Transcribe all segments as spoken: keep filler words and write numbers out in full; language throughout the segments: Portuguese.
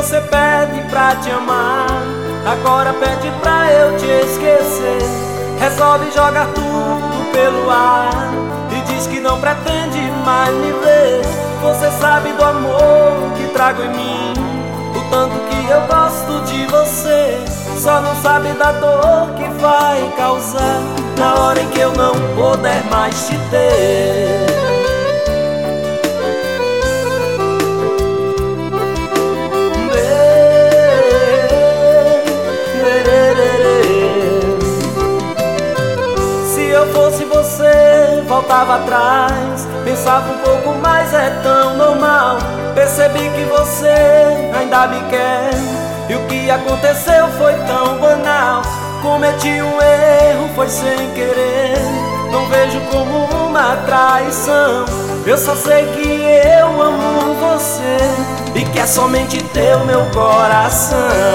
você pede pra te amar, agora pede pra eu te esquecer. Resolve jogar tudo pelo ar e diz que não pretende mais me ver. Você sabe do amor que trago em mim, o tanto que eu gosto de você. Só não sabe da dor que vai causar na hora em que eu não puder mais te ter. Se eu fosse você, voltava atrás, pensava um pouco mais, é tão normal. Percebi que você ainda me quer e o que aconteceu foi tão banal. Cometi um erro, foi sem querer, não vejo como uma traição. Eu só sei que eu amo você e que é somente teu meu coração.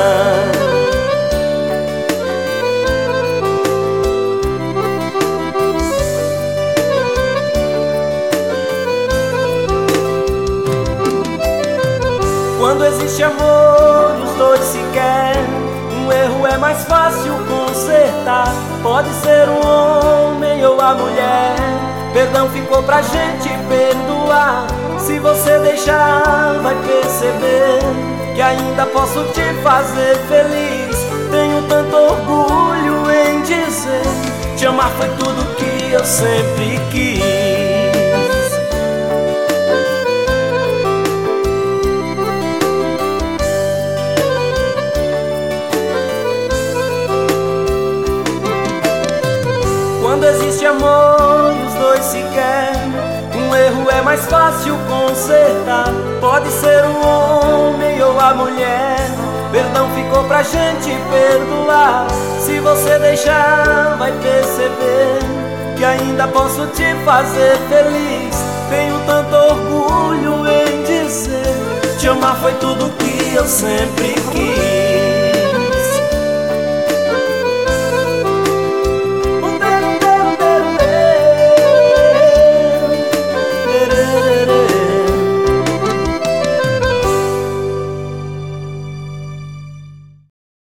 Quando existe amor, os dois se querem. Um erro é mais fácil consertar. Pode ser um homem ou a mulher. Perdão ficou pra gente perdoar. Se você deixar, vai perceber que ainda posso te fazer feliz. Tenho tanto orgulho em dizer: te amar foi tudo que eu sempre quis. Quando existe amor, os dois se querem. Um erro é mais fácil consertar. Pode ser um homem ou a mulher. Perdão ficou pra gente perdoar. Se você deixar, vai perceber que ainda posso te fazer feliz. Tenho tanto orgulho em dizer: te amar foi tudo que eu sempre quis.